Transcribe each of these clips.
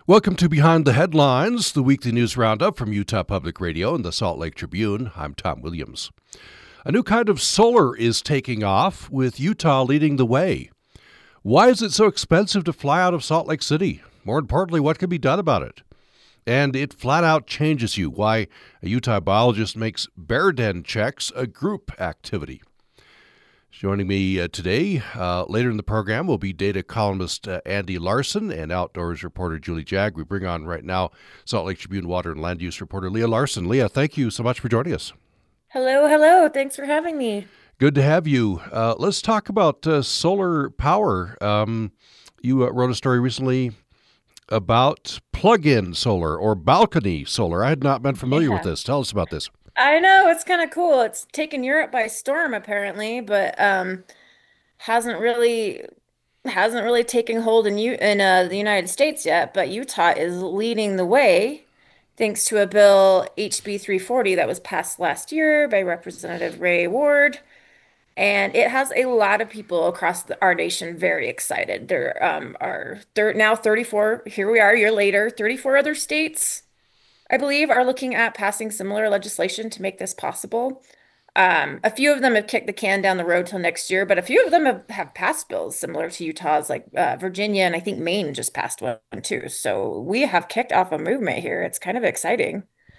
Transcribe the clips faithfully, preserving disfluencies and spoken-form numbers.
Welcome to Behind the Headlines, the weekly news roundup from Utah Public Radio and the Salt Lake Tribune. I'm Tom Williams. A new kind of solar is taking off, with Utah leading the way. Why is it so expensive to fly out of Salt Lake City? More importantly, what can be done about it? And it flat out changes you. Why a Utah biologist makes bear den checks a group activity. Joining me uh, today, uh, later in the program, will be data columnist uh, Andy Larson and outdoors reporter Julie Jagg. We bring on right now Salt Lake Tribune water and land use reporter Leah Larson. Leah, thank you so much for joining us. Hello, hello. Thanks for having me. Good to have you. Uh, let's talk about uh, solar power. Um, you uh, wrote a story recently about plug-in solar or balcony solar. I had not been familiar Yeah. with this. Tell us about this. I know it's kind of cool. It's taken Europe by storm apparently, but um hasn't really hasn't really taken hold in you in uh, the United States yet, but Utah is leading the way thanks to a bill H B three forty that was passed last year by Representative Ray Ward. And it has a lot of people across the, our nation very excited. There um, are thir now thirty-four, here we are a year later, thirty-four other states, I believe, are looking at passing similar legislation to make this possible. Um, a few of them have kicked the can down the road till next year, but a few of them have, have passed bills similar to Utah's, like uh, Virginia, and I think Maine just passed one too. So we have kicked off a movement here. It's kind of exciting.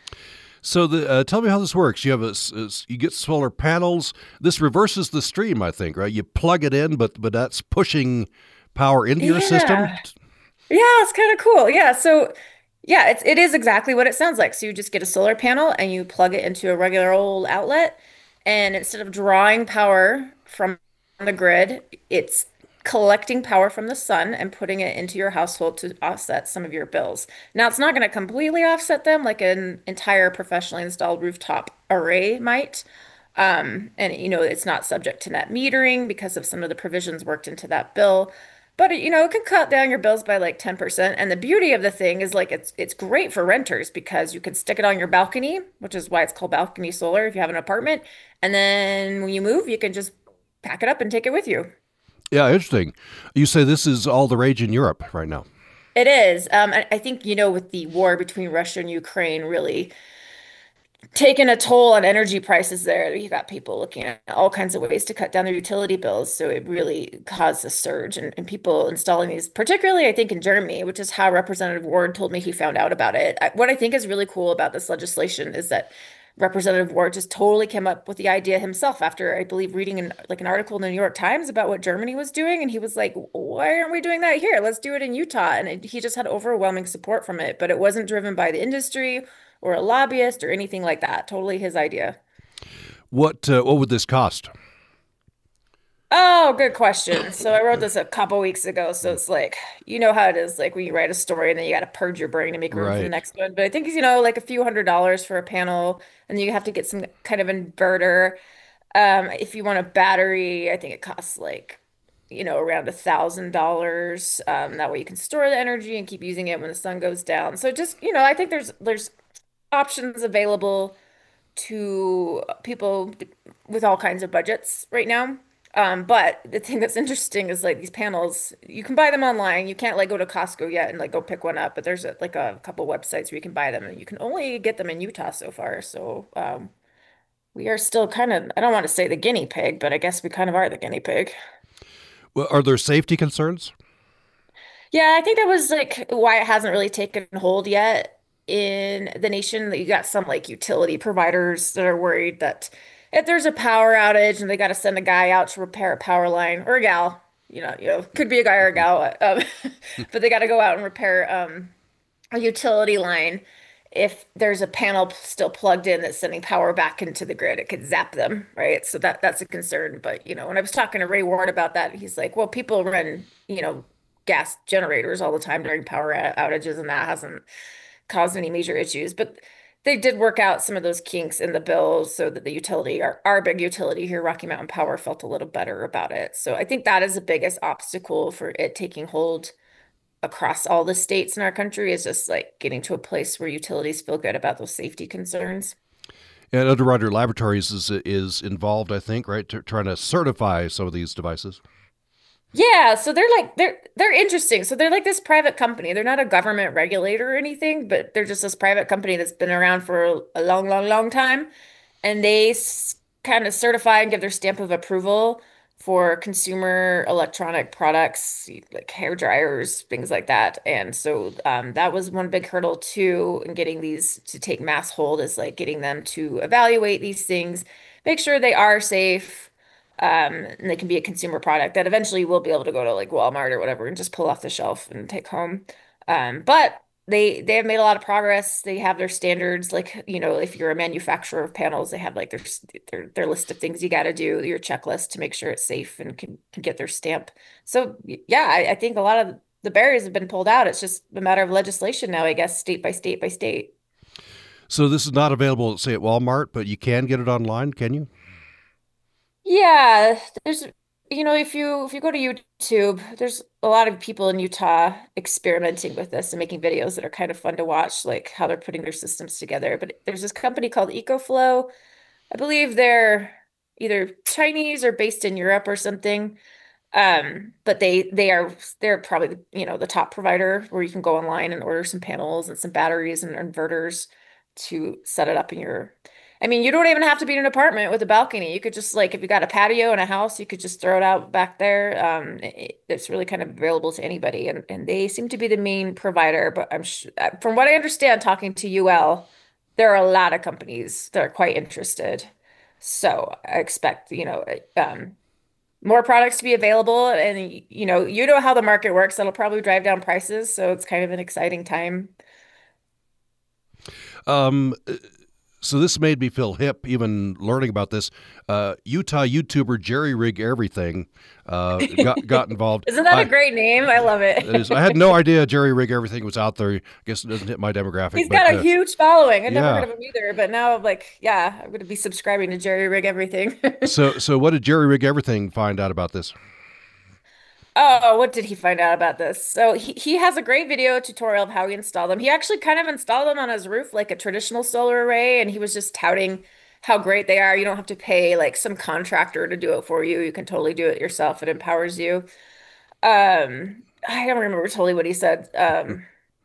So the, uh, tell me how this works. You have a, s- s- you get solar panels. This reverses the stream, I think, right? You plug it in, but but that's pushing power into your system. Yeah. Yeah, it's kind of cool. Yeah, so yeah, it's it is exactly what it sounds like. So you just get a solar panel and you plug it into a regular old outlet, and instead of drawing power from the grid, it's collecting power from the sun and putting it into your household to offset some of your bills. Now, it's not going to completely offset them like an entire professionally installed rooftop array might. Um, and you know, it's not subject to net metering because of some of the provisions worked into that bill. But you know, it can cut down your bills by like ten percent. And the beauty of the thing is like it's it's great for renters because you can stick it on your balcony, which is why it's called balcony solar if you have an apartment. And then when you move, you can just pack it up and take it with you. Yeah, interesting. You say this is all the rage in Europe right now. It is. Um, I, I think, you know, with the war between Russia and Ukraine really taking a toll on energy prices there. You got people looking at all kinds of ways to cut down their utility bills. So it really caused a surge and, and people installing these, particularly I think in Germany, which is how Representative Ward told me he found out about it. I, what I think is really cool about this legislation is that Representative Ward just totally came up with the idea himself after I believe reading an, like an article in the New York Times about what Germany was doing. And he was like, why aren't we doing that here? Let's do it in Utah. And it, he just had overwhelming support from it, but it wasn't driven by the industry or a lobbyist or anything like that. Totally his idea. What uh, what would this cost? Oh, good question. So I wrote this a couple weeks ago. So it's like, you know how it is, like when you write a story and then you got to purge your brain to make room for the Right. next one. But I think, you know, like a few hundred dollars for a panel, and you have to get some kind of inverter. Um, if you want a battery, I think it costs like, you know, around a thousand dollars. Um, that way you can store the energy and keep using it when the sun goes down. So just, you know, I think there's there's options available to people with all kinds of budgets right now. Um, but the thing that's interesting is like these panels, you can buy them online. You can't like go to Costco yet and like go pick one up, but there's a, like a couple websites where you can buy them and you can only get them in Utah so far. So um, we are still kind of, I don't want to say the guinea pig, but I guess we kind of are the guinea pig. Well, are there safety concerns? Yeah, I think that was like why it hasn't really taken hold yet in the nation. That you got some like utility providers that are worried that if there's a power outage and they got to send a guy out to repair a power line or a gal, you know, you know, could be a guy or a gal, um, but they got to go out and repair um, a utility line. If there's a panel p- still plugged in that's sending power back into the grid, it could zap them, right? So that that's a concern. But you know, when I was talking to Ray Ward about that, he's like, "Well, people run, you know, gas generators all the time during power ou- outages, and that hasn't caused any major issues." But they did work out some of those kinks in the bill so that the utility, our, our big utility here, Rocky Mountain Power, felt a little better about it. So I think that is the biggest obstacle for it taking hold across all the states in our country is just like getting to a place where utilities feel good about those safety concerns. And Underwriter Laboratories is is involved, I think, right, to, trying to certify some of these devices. Yeah, so they're like they're they're interesting. So they're like this private company. They're not a government regulator or anything, but they're just this private company that's been around for a long, long, long time. And they s kind of certify and give their stamp of approval for consumer electronic products like hair dryers, things like that. And so um, that was one big hurdle too in getting these to take mass hold is like getting them to evaluate these things, make sure they are safe, um, and they can be a consumer product that eventually you will be able to go to like Walmart or whatever and just pull off the shelf and take home. Um, but they they have made a lot of progress. They have their standards, like, you know, if you're a manufacturer of panels, they have like their their their list of things you got to do, your checklist to make sure it's safe and can, can get their stamp. So yeah, I, I think a lot of the barriers have been pulled out. It's just a matter of legislation now, I guess, state by state by state. So this is not available, say, at Walmart, but you can get it online, can you? Yeah, there's, you know, if you if you go to YouTube, there's a lot of people in Utah experimenting with this and making videos that are kind of fun to watch, like how they're putting their systems together. But there's this company called EcoFlow. I believe they're either Chinese or based in Europe or something. Um, but they they are they're probably the, you know, the top provider where you can go online and order some panels and some batteries and inverters to set it up in your. I mean, you don't even have to be in an apartment with a balcony. You could just like if you got a patio in a house, you could just throw it out back there. Um, it, it's really kind of available to anybody, and and they seem to be the main provider. But I'm sh from what I understand, talking to U L, there are a lot of companies that are quite interested. So I expect, you know, um, more products to be available and you know you know how the market works, that'll probably drive down prices, so it's kind of an exciting time. Um, so this made me feel hip even learning about this. Uh, Utah YouTuber Jerry Rig Everything uh, got got involved. Isn't that a I great name? I love it is, it. I had no idea Jerry Rig Everything was out there. I guess it doesn't hit my demographic, He's but got a uh, huge following. I'd never heard yeah. of him either, but now I'm like, yeah, I'm gonna be subscribing to Jerry Rig Everything. So so what did Jerry Rig Everything find out about this? Oh, what did he find out about this? So he, he has a great video tutorial of how he installed them. He actually kind of installed them on his roof like a traditional solar array, and he was just touting how great they are. You don't have to pay like some contractor to do it for you. You can totally do it yourself. It empowers you. Um, I don't remember totally what he said. Um,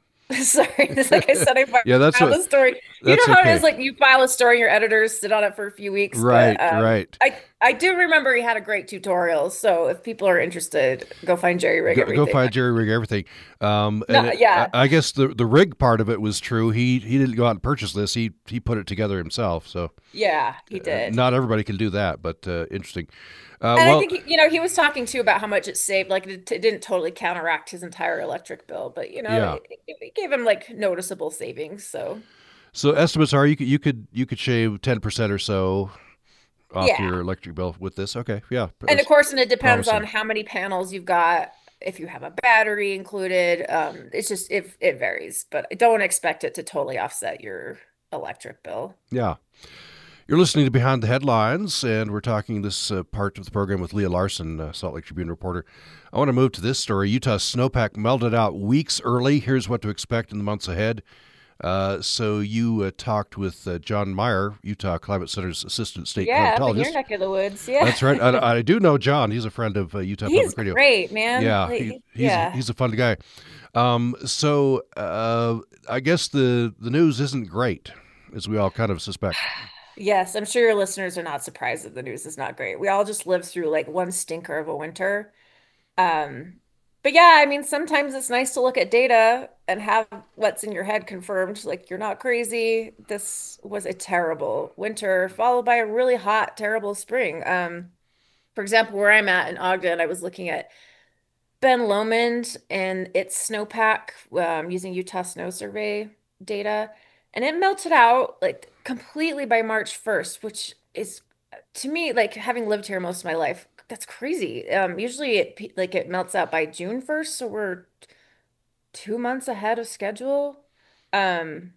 sorry, it's like I said, I Yeah, that's filed what a story. You that's know how it is, okay. like you file a story, and your editors sit on it for a few weeks. But Right, um, right. I I do remember he had a great tutorial. So if people are interested, go find Jerry Rig Go, go Everything. find Jerry Rig Everything. Um, and No, it, I, yeah, I guess the the rig part of it was true. He he didn't go out and purchase this. He he put it together himself. So yeah, he uh, did. not everybody can do that, but uh, interesting. Uh, And I well, think he, you know, he was talking too about how much it saved. Like it, it didn't totally counteract his entire electric bill, but you know, yeah. it, it gave him like noticeable savings. So So estimates are you could you could you could shave ten percent or so off yeah. your electric bill with this. Okay, yeah, And of that's course, and it depends on promising. how many panels you've got, if you have a battery included. Um, it's just if it varies, but don't expect it to totally offset your electric bill. Yeah. You're listening to Behind the Headlines, and we're talking this uh, part of the program with Leah Larson, uh, Salt Lake Tribune reporter. I want to move to this story. Utah snowpack melted out weeks early. Here's what to expect in the months ahead. Uh, so you uh, talked with uh, John Meyer, Utah Climate Center's assistant state Yeah, up in your climatologist. neck of the woods. Yeah. That's right. I, I do know John. He's a friend of uh, Utah He's Public Radio. great, man. Yeah, Like, he, he- he's yeah. he's a fun guy. Um, so uh, I guess the the news isn't great, as we all kind of suspect. Yes, I'm sure your listeners are not surprised that the news is not great. We all just lived through like one stinker of a winter. Um, but yeah, I mean, sometimes it's nice to look at data and have what's in your head confirmed. Like, you're not crazy. This was a terrible winter, followed by a really hot, terrible spring. Um, for example, where I'm at in Ogden, I was looking at Ben Lomond and its snowpack um, using Utah Snow Survey data, and it melted out like completely by March first, which is to me, like having lived here most of my life, that's crazy. Um, usually it pe- like it melts out by June first, so we're two months ahead of schedule. Um,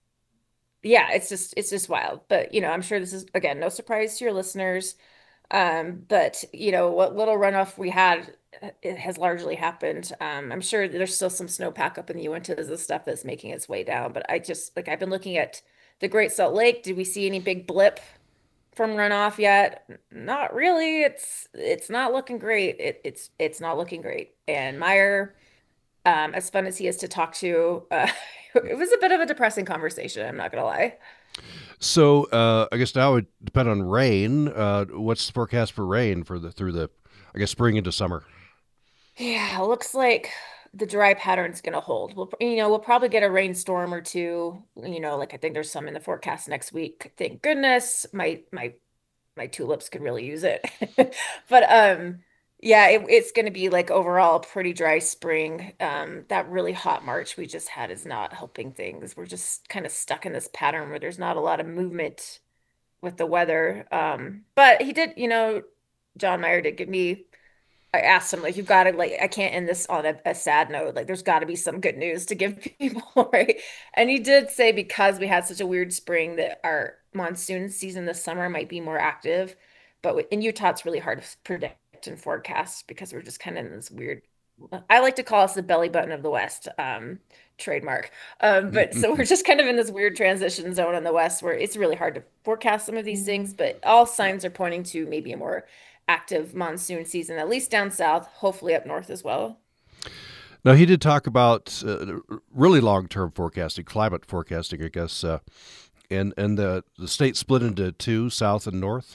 yeah, it's just it's just wild. But you know, I'm sure this is again no surprise to your listeners. Um, but you know, what little runoff we had, uh, it has largely happened. Um, I'm sure there's still some snowpack up in the Uintas and stuff that's making its way down. But I just like I've been looking at the Great Salt Lake. Did we see any big blip from runoff yet? Not really. It's it's not looking great. It, it's it's not looking great. And Meyer, um, as fun as he is to talk to, uh, it was a bit of a depressing conversation, I'm not gonna lie. So uh, I guess now it depends on rain. Uh, what's the forecast for rain for the through the, I guess, spring into summer? Yeah, it looks like the dry pattern's gonna hold. We'll, you know, we'll probably get a rainstorm or two. You know, like I think there's some in the forecast next week. Thank goodness. My my my tulips could really use it. But um yeah, it, it's going to be like overall a pretty dry spring. Um that really hot March we just had is not helping things. We're just kind of stuck in this pattern where there's not a lot of movement with the weather. Um but he did, you know, John Mayer did give me I asked him like you've got to like I can't end this on a, a sad note. Like there's got to be some good news to give people, right? And he did say because we had such a weird spring that our monsoon season this summer might be more active. But wi- in Utah, it's really hard to predict and forecast because we're just kind of in this weird. I like to call us the belly button of the West, um, trademark. Um, but so we're just kind of in this weird transition zone in the West where it's really hard to forecast some of these things. But all signs are pointing to maybe a more active monsoon season, at least down south, hopefully up north as well. Now he did talk about uh, really long term forecasting, climate forecasting, I guess, uh, and and the the state split into two, south and north.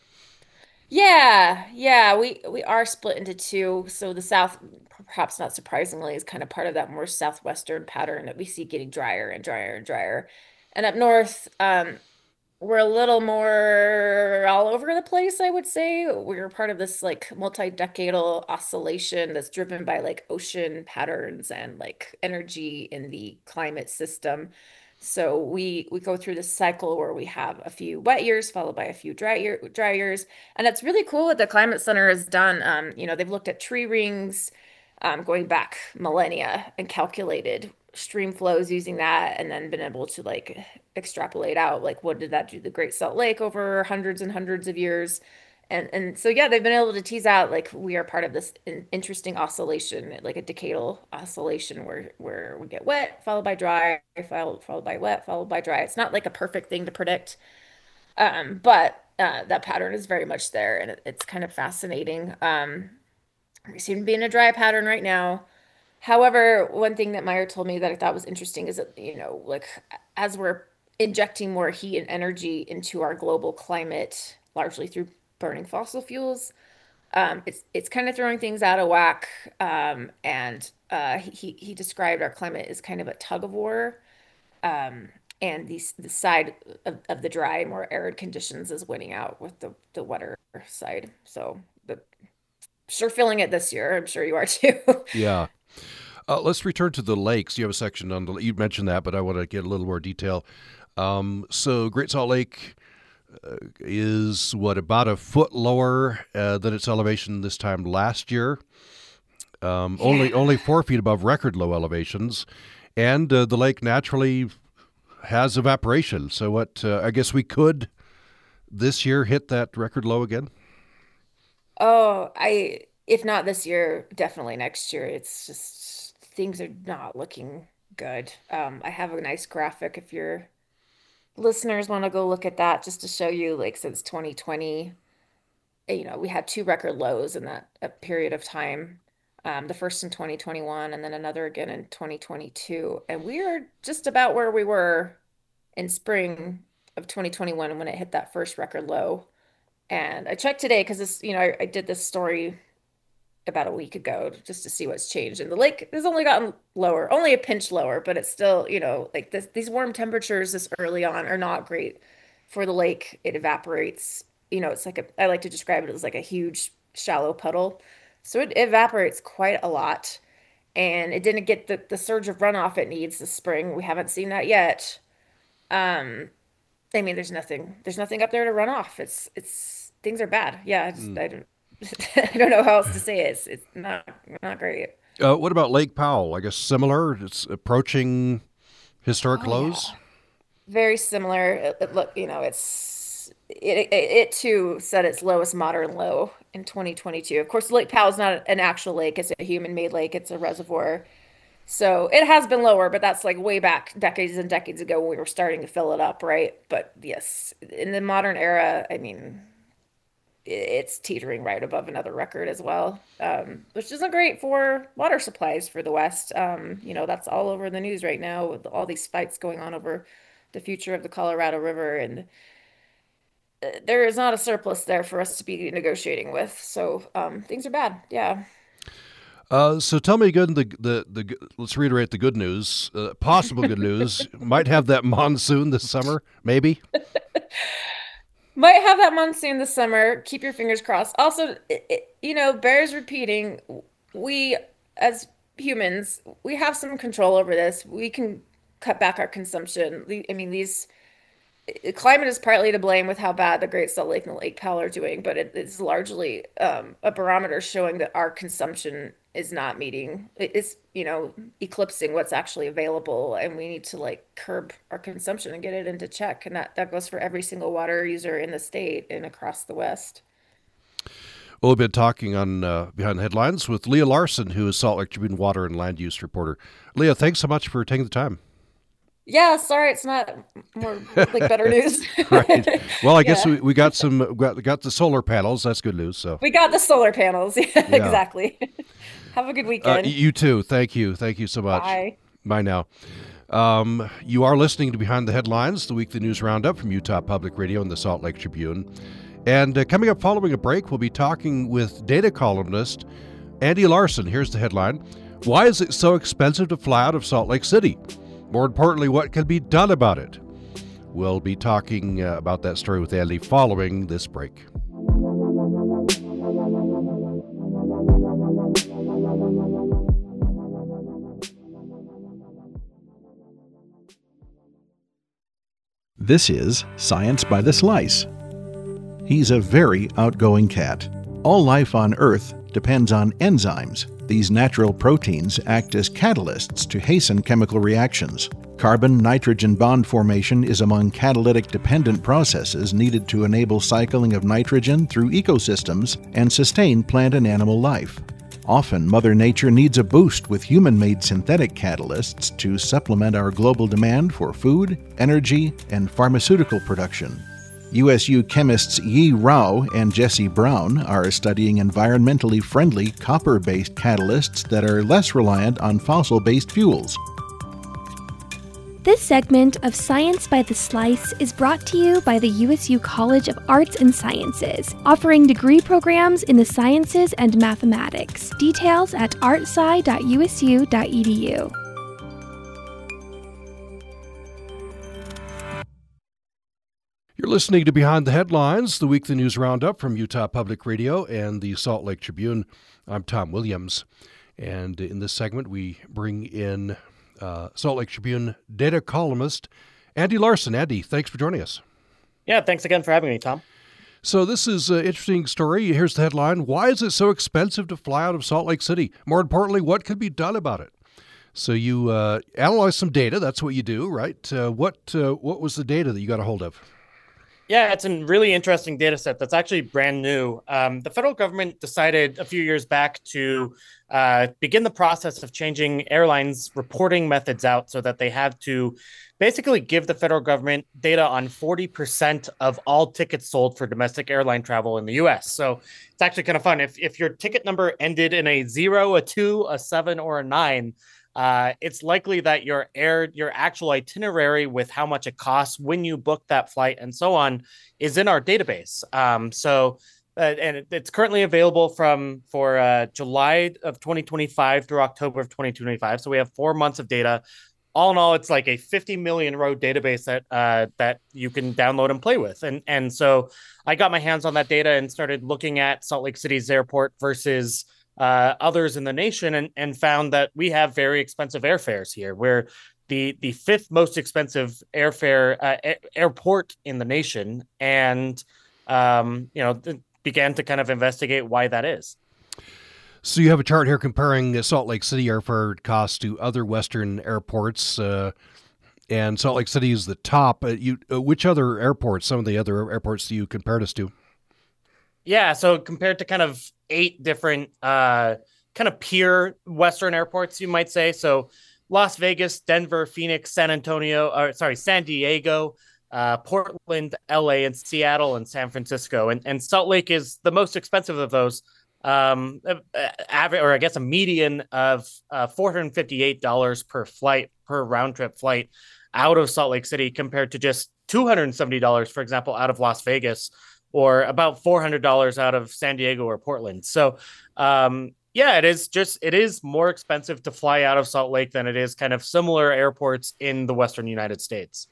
Yeah, yeah, we we are split into two. So the south, perhaps not surprisingly, is kind of part of that more southwestern pattern that we see getting drier and drier and drier. And up north, um, we're a little more all over the place, I would say. We're part of this like multi-decadal oscillation that's driven by like ocean patterns and like energy in the climate system. So we we go through this cycle where we have a few wet years followed by a few dry year dry years, and it's really cool what the Climate Center has done. Um, you know, they've looked at tree rings, um, going back millennia and calculated stream flows using that, and then been able to like extrapolate out like what did that do to the Great Salt Lake over hundreds and hundreds of years. And and so yeah, they've been able to tease out like we are part of this in, interesting oscillation, like a decadal oscillation where where we get wet, followed by dry, followed followed by wet, followed by dry. It's not like a perfect thing to predict, um, but uh, that pattern is very much there, and it, it's kind of fascinating. Um, we seem to be in a dry pattern right now. However, one thing that Meyer told me that I thought was interesting is that, you know, like as we're injecting more heat and energy into our global climate, largely through burning fossil fuels, um, it's it's kind of throwing things out of whack. Um, and uh, he he described our climate as kind of a tug of war. Um, and the the side of, of the dry, more arid conditions is winning out with the the wetter side. So, but sure feeling it this year. I'm sure you are too. Yeah. Uh, let's return to the lakes. You have a section on the. You mentioned that, but I want to get a little more detail. Um, so Great Salt Lake uh, is what about a foot lower uh, than its elevation this time last year. Um, only Yeah. only four feet above record low elevations, and uh, the lake naturally has evaporation. So what? Uh, I guess we could this year hit that record low again. Oh, I if not this year, definitely next year. It's just things are not looking good. Um, I have a nice graphic if your listeners want to go look at that just to show you like since twenty twenty, eh, you know, we had two record lows in that uh, period of time. Um, the first in twenty twenty-one and then another again in twenty twenty-two. And we are just about where we were in spring of twenty twenty-one when it hit that first record low. And I checked today because this, you know, I, I did this story about a week ago just to see what's changed. And the lake has only gotten lower, only a pinch lower, but it's still, you know, like this, these warm temperatures this early on are not great for the lake. It evaporates, you know, it's like a, I like to describe it as like a huge shallow puddle. So it evaporates quite a lot. And it didn't get the, the surge of runoff it needs this spring. We haven't seen that yet. Um, I mean, there's nothing, there's nothing up there to run off. It's, it's, things are bad. Yeah, I just, Mm. I don't, I don't know how else to say it. It's, it's not, not great. Uh, what about Lake Powell? I guess similar. It's approaching historic Oh yeah, lows. very similar. It, it look, you know, it's it, it it too set its lowest modern low in twenty twenty-two. Of course, Lake Powell's not an actual lake; it's a human-made lake. It's a reservoir. So it has been lower, but that's like way back decades and decades ago when we were starting to fill it up, right? But yes, in the modern era, I mean, it's teetering right above another record as well, um, which isn't great for water supplies for the West. Um, you know, that's all over the news right now with all these fights going on over the future of the Colorado River, and uh, there is not a surplus there for us to be negotiating with. So um, things are bad. Yeah. Uh, so tell me again the the the let's reiterate the good news. Uh, possible good news might have that monsoon this summer, maybe. Might have that monsoon this summer. Keep your fingers crossed. Also, it, it, you know, bears repeating, we as humans, we have some control over this. We can cut back our consumption. The- I mean, these uh, climate is partly to blame with how bad the Great Salt Lake and the Lake Powell are doing, but it is largely um, a barometer showing that our consumption is not meeting, it is, you know, eclipsing what's actually available, and we need to like curb our consumption and get it into check. And that that goes for every single water user in the state and across the West. Well, we've been talking on uh, Behind the Headlines with Leah Larson, who is Salt Lake Tribune water and land use reporter. Leah, thanks so much for taking the time. Yeah, sorry, it's not more like better news. Right. Well, I guess Yeah. we, we got some we got, got the solar panels. That's good news. So We got the solar panels. Yeah, yeah. exactly. Have a good Uh, weekend. you too. Thank you. Thank you so much. Bye. Bye now. Um, you are listening to Behind the Headlines, the weekly news roundup from Utah Public Radio and the Salt Lake Tribune. And uh, coming up following a break, we'll be talking with data columnist Andy Larson. Here's the headline: Why is it so expensive to fly out of Salt Lake City? More importantly, what can be done about it? We'll be talking uh, about that story with Andy following this break. This is Science by the Slice. He's a very outgoing cat. All life on Earth depends on enzymes. These natural proteins act as catalysts to hasten chemical reactions. Carbon-nitrogen bond formation is among catalytic-dependent processes needed to enable cycling of nitrogen through ecosystems and sustain plant and animal life. Often, Mother Nature needs a boost with human-made synthetic catalysts to supplement our global demand for food, energy, and pharmaceutical production. U S U chemists Yi Rao and Jesse Brown are studying environmentally friendly copper-based catalysts that are less reliant on fossil-based fuels. This segment of Science by the Slice is brought to you by the U S U College of Arts and Sciences, offering degree programs in the sciences and mathematics. Details at artsci dot u s u dot e d u. You're listening to Behind the Headlines, the weekly news roundup from Utah Public Radio and the Salt Lake Tribune. I'm Tom Williams, and in this segment we bring in uh, Salt Lake Tribune data columnist Andy Larson. Andy, thanks for joining us. Yeah, thanks again for having me, Tom. So this is an interesting story. Here's the headline: Why is it so expensive to fly out of Salt Lake City? More importantly, what could be done about it? So you uh, analyze some data. That's what you do, right? Uh, what uh, what was the data that you got a hold of? Yeah, it's a really interesting data set that's actually brand new. Um, the federal government decided a few years back to uh, begin the process of changing airlines' reporting methods out so that they have to basically give the federal government data on forty percent of all tickets sold for domestic airline travel in the U S. So it's actually kind of fun. If, if your ticket number ended in a zero, a two, a seven, or a nine, Uh, it's likely that your air, your actual itinerary with how much it costs when you book that flight and so on is in our database. Um, so, uh, and it, it's currently available from for uh, July of twenty twenty-five through October of twenty twenty-five. So we have four months of data. All in all, it's like a fifty million row database that uh, that you can download and play with. And and so I got my hands on that data and started looking at Salt Lake City's airport versus Uh, others in the nation, and, and found that we have very expensive airfares here. We're the the fifth most expensive airfare uh, a- airport in the nation, and um, you know th- began to kind of investigate why that is. So you have a chart here comparing Salt Lake City airfare costs to other Western airports, uh, and Salt Lake City is the top. Uh, you, uh, which other airports? Some of the other airports do you compare us to? Yeah, so compared to kind of eight different uh, kind of peer Western airports, you might say. So Las Vegas, Denver, Phoenix, San Antonio, or sorry, San Diego, uh, Portland, L A, and Seattle, and San Francisco. And, and Salt Lake is the most expensive of those. Um, average, or I guess a median of uh, four hundred fifty-eight dollars per flight, per round trip flight out of Salt Lake City, compared to just two hundred seventy dollars, for example, out of Las Vegas, or about four hundred dollars out of San Diego or Portland. So, um, yeah, it is just, it is more expensive to fly out of Salt Lake than it is kind of similar airports in the Western United States.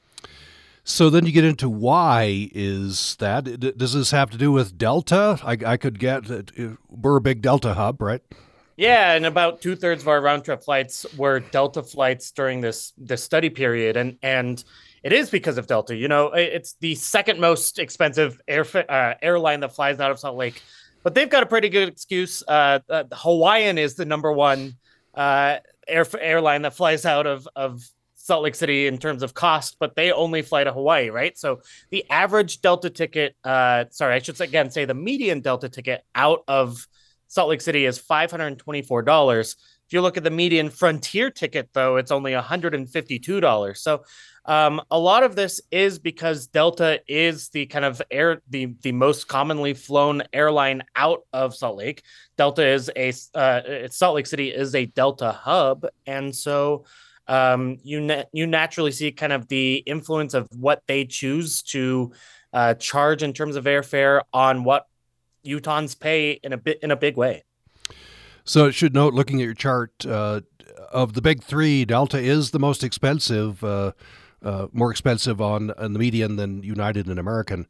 So then you get into why is that? Does this have to do with Delta? I, I could get, we're a big Delta hub, right? Yeah, and about two thirds of our round trip flights were Delta flights during this this study period, and and it is because of Delta. You know, it's the second most expensive air uh, airline that flies out of Salt Lake, but they've got a pretty good excuse. Uh, uh, Hawaiian is the number one uh, air airline that flies out of of Salt Lake City in terms of cost, but they only fly to Hawaii, right? So the average Delta ticket, uh, sorry, I should again say the median Delta ticket out of Salt Lake City is five hundred twenty-four dollars. If you look at the median Frontier ticket, though, it's only one hundred fifty-two dollars. So um, a lot of this is because Delta is the kind of air, the, the most commonly flown airline out of Salt Lake. Delta is a, uh, Salt Lake City is a Delta hub. And so um, you, na- you naturally see kind of the influence of what they choose to uh, charge in terms of airfare on what Utahns pay in a bit, in a big way. So it should note, looking at your chart, uh, of the big three, Delta is the most expensive, uh, uh, more expensive on, on the median than United and American.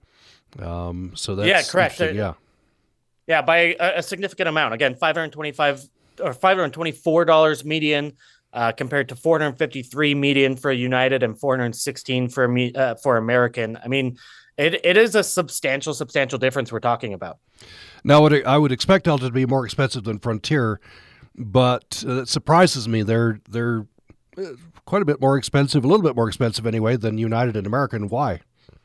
Um, so that's yeah, correct. Uh, yeah, yeah, by a, a significant amount. Again, five hundred twenty-five or five hundred twenty-four dollars median, uh, compared to four hundred fifty-three median for United and four hundred sixteen for me uh, for American. I mean, it it is a substantial, substantial difference we're talking about. Now, I would expect Delta to be more expensive than Frontier, but uh, it surprises me. They're they're quite a bit more expensive, a little bit more expensive anyway, than United and American. Why?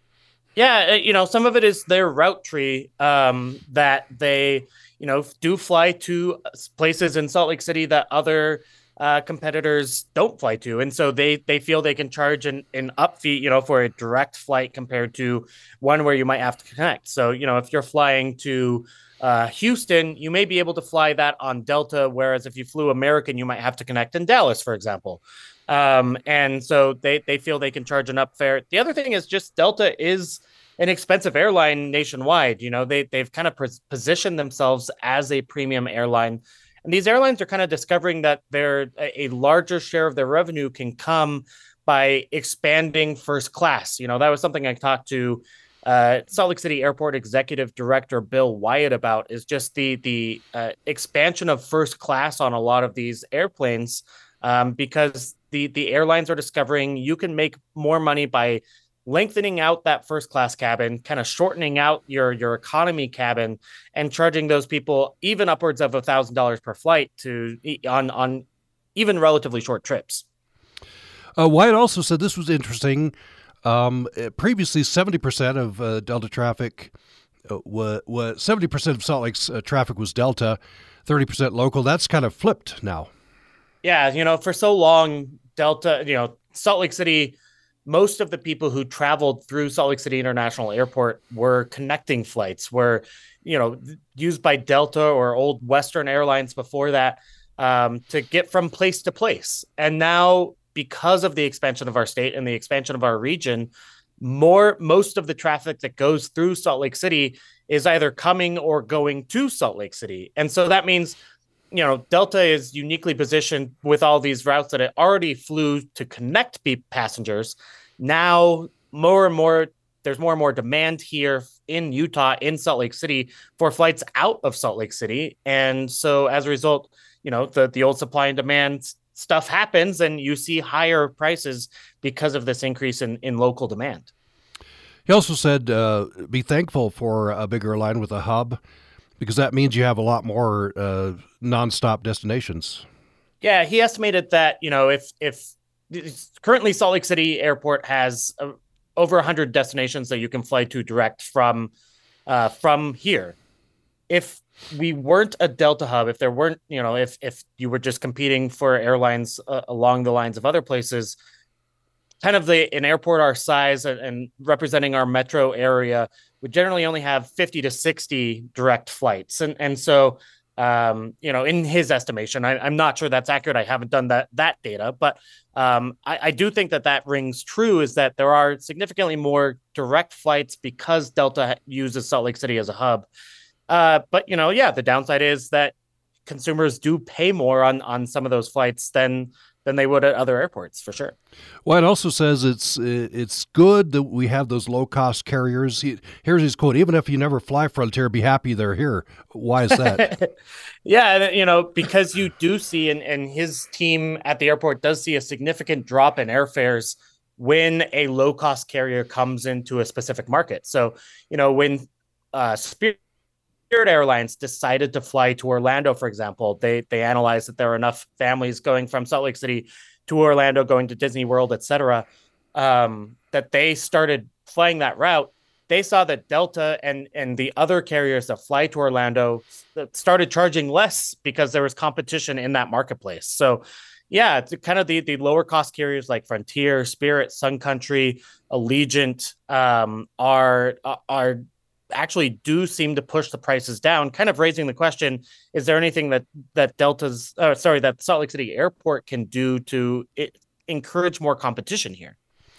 Yeah, you know, some of it is their route tree um, that they, you know, do fly to places in Salt Lake City that other uh, competitors don't fly to. And so they they feel they can charge an, an up fee, you know, for a direct flight compared to one where you might have to connect. So, you know, if you're flying to Uh, Houston, you may be able to fly that on Delta, whereas if you flew American, you might have to connect in Dallas, for example. Um, and so they, they feel they can charge an up fare. The other thing is just Delta is an expensive airline nationwide. You know, they, they've kind of pos- positioned themselves as a premium airline. And these airlines are kind of discovering that they're a, a larger share of their revenue can come by expanding first class. You know, that was something I talked to Uh, Salt Lake City Airport Executive Director Bill Wyatt about, is just the the uh, expansion of first class on a lot of these airplanes, um, because the the airlines are discovering you can make more money by lengthening out that first class cabin, kind of shortening out your your economy cabin, and charging those people even upwards of a thousand dollars per flight to on on even relatively short trips. Uh, Wyatt also said this was interesting. Um, previously, seventy percent of uh, Delta traffic uh, was, was seventy percent of Salt Lake's uh, traffic was Delta, thirty percent local. That's kind of flipped now. Yeah, you know, for so long, Delta, you know, Salt Lake City, most of the people who traveled through Salt Lake City International Airport were connecting flights, were, you know, used by Delta or old Western Airlines before that um, to get from place to place. And now, because of the expansion of our state and the expansion of our region, more most of the traffic that goes through Salt Lake City is either coming or going to Salt Lake City. And so that means, you know, Delta is uniquely positioned with all these routes that it already flew to connect passengers. Now, more and more, there's more and more demand here in Utah, in Salt Lake City, for flights out of Salt Lake City. And so as a result, you know, the, the old supply and demand stuff happens, and you see higher prices because of this increase in, in local demand. He also said, uh, be thankful for a bigger line with a hub, because that means you have a lot more uh, nonstop destinations. Yeah, he estimated that, you know, if if currently Salt Lake City Airport has uh, over one hundred destinations that you can fly to direct from uh, from here. if we weren't a Delta hub, if there weren't, you know, if if you were just competing for airlines uh, along the lines of other places, kind of the an airport our size and, and representing our metro area would generally only have fifty to sixty direct flights. And and so, um, you know, in his estimation, I, I'm not sure that's accurate. I haven't done that that data, but um, I, I do think that that rings true, is that there are significantly more direct flights because Delta uses Salt Lake City as a hub. Uh, but, you know, yeah, the downside is that consumers do pay more on, on some of those flights than than they would at other airports, for sure. Well, it also says it's it's good that we have those low-cost carriers. Here's his quote: "Even if you never fly Frontier, be happy they're here." Why is that? Yeah, you know, because you do see, and, and his team at the airport does see a significant drop in airfares when a low-cost carrier comes into a specific market. So, you know, when uh, Spirit Airlines decided to fly to Orlando, for example, they they analyzed that there are enough families going from Salt Lake City to Orlando, going to Disney World, et cetera, um, that they started flying that route. They saw that Delta and and the other carriers that fly to Orlando started charging less because there was competition in that marketplace. So, yeah, it's kind of the the lower cost carriers like Frontier, Spirit, Sun Country, Allegiant um, are are. actually do seem to push the prices down, kind of raising the question, is there anything that that Delta's uh, sorry that Salt Lake City Airport can do to it, encourage more competition here?